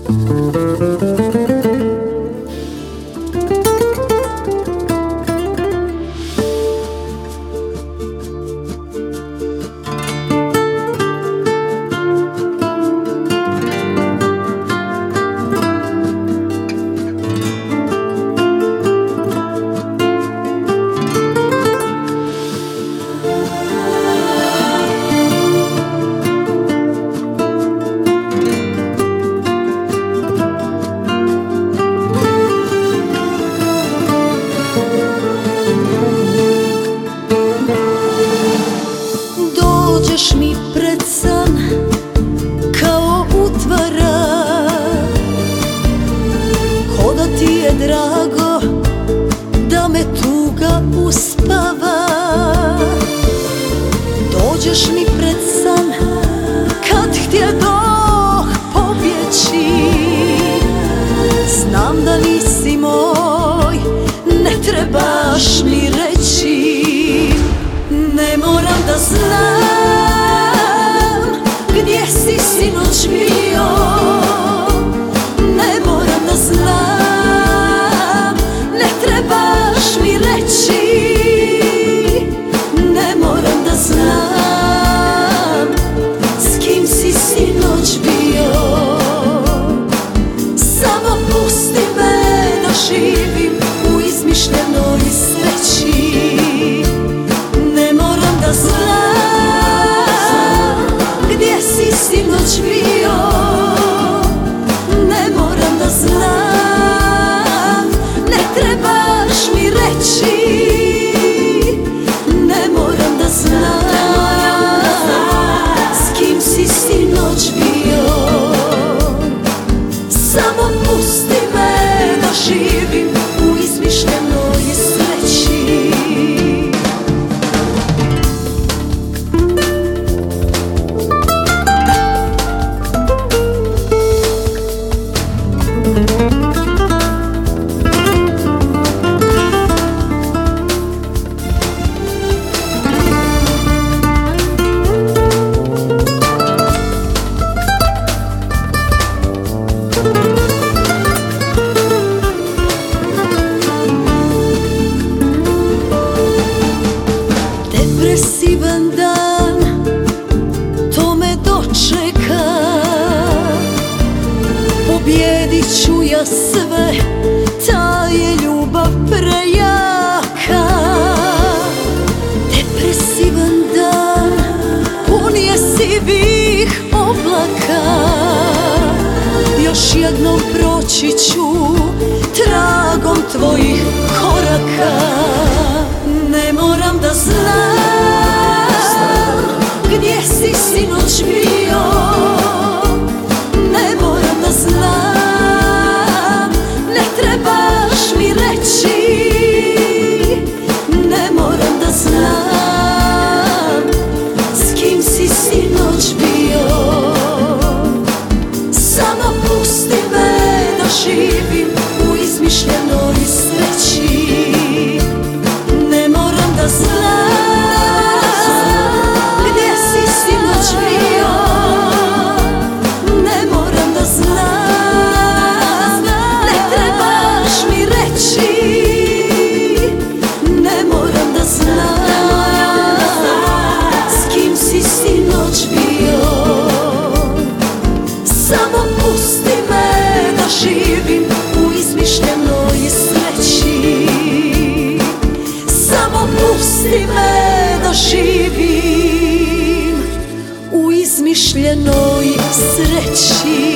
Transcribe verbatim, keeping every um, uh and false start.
Dođeš mi pred san kao utvara, ko da ti je drago da me tuga uspava. Dođeš mi pred san kad htjedoh pobjeći, znam da nisi moj, ne trebaš mi reći. Ne moram da znam gdje si sinoć bio, ne moram da znam, ne trebaš mi reći. Ne moram da znam s kim si sinoć bio, samo pusti me da živim u izmišljenoj sreći. Da znam gdje si sinoć bio, ne moram da znam, ne trebaš mi reći. Ne moram da znam s kim si sinoć bio, samo pusti me da živim u izmišljenoj sreći. Depresivan dan, to me dočeka, pobjedit ću ja sve, ta je ljubav prejaka. Depresivan dan, pun je sivih oblaka, još jednom proći ću tragom tvojih koraka. Ne moram da znam gdje si sinoć bio, ne moram da znam, ne trebaš mi reći. Ne moram da znam s kim si sinoć bio, samo pusti me da živim u izmišljenoj sreći. Ne moram da znam gdje si sinoć bio, ne moram da znam, ne trebaš mi reći. Ne moram da znam s kim si sinoć bio, samo pusti me da živim u izmišljenoj sreći. Samo pusti me da živim u izmišljenoj sreći.